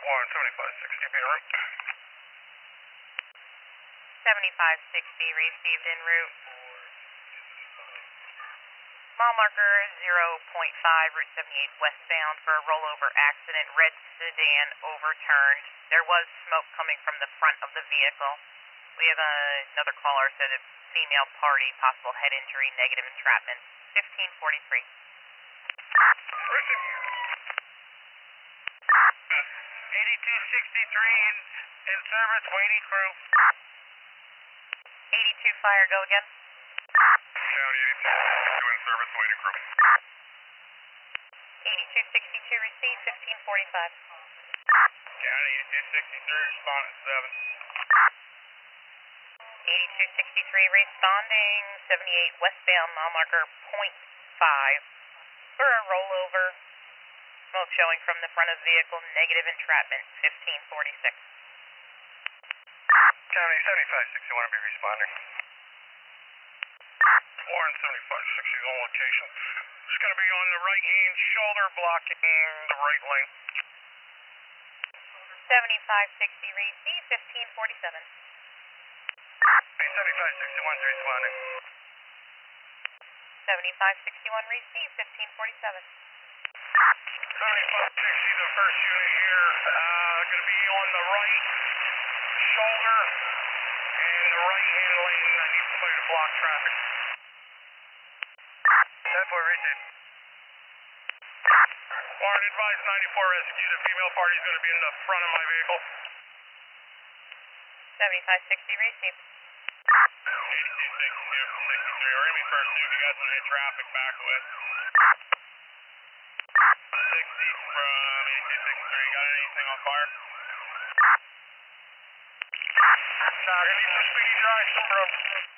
17560 en route. 7560 received en route. Mile marker 0.5, Route 78 westbound for a rollover accident. Red sedan overturned. There was smoke coming from the front of the vehicle. We have another caller said a female party, possible head injury, negative entrapment. 1543. Receive. 8263 in service, waiting crew. 82 fire, go again. County 8262 in service, waiting crew. 8262 received, 1545. County 8263, respond at 7. 8263 responding, 78 westbound, mile marker .5 for a rollover. Smoke showing from the front of the vehicle, negative entrapment, 1546. County 7560, want to be responding. Warren 7560 on location. It's going to be on the right hand shoulder, blocking the right lane. 7560 received, 1547. 7561's responding. 7561 received, 1547. 7560, the first unit here, going to be on the right shoulder and the right hand lane. I need somebody to block traffic. 10-4 received. Warren advised 94 rescue. The female party is going to be in the front of my vehicle. 7560 received. 8262, 63. We're going to be first two. If you guys want to hit traffic, back away. 60 from 8263. Got anything on fire? Nah, gonna need some speedy dry, some bro.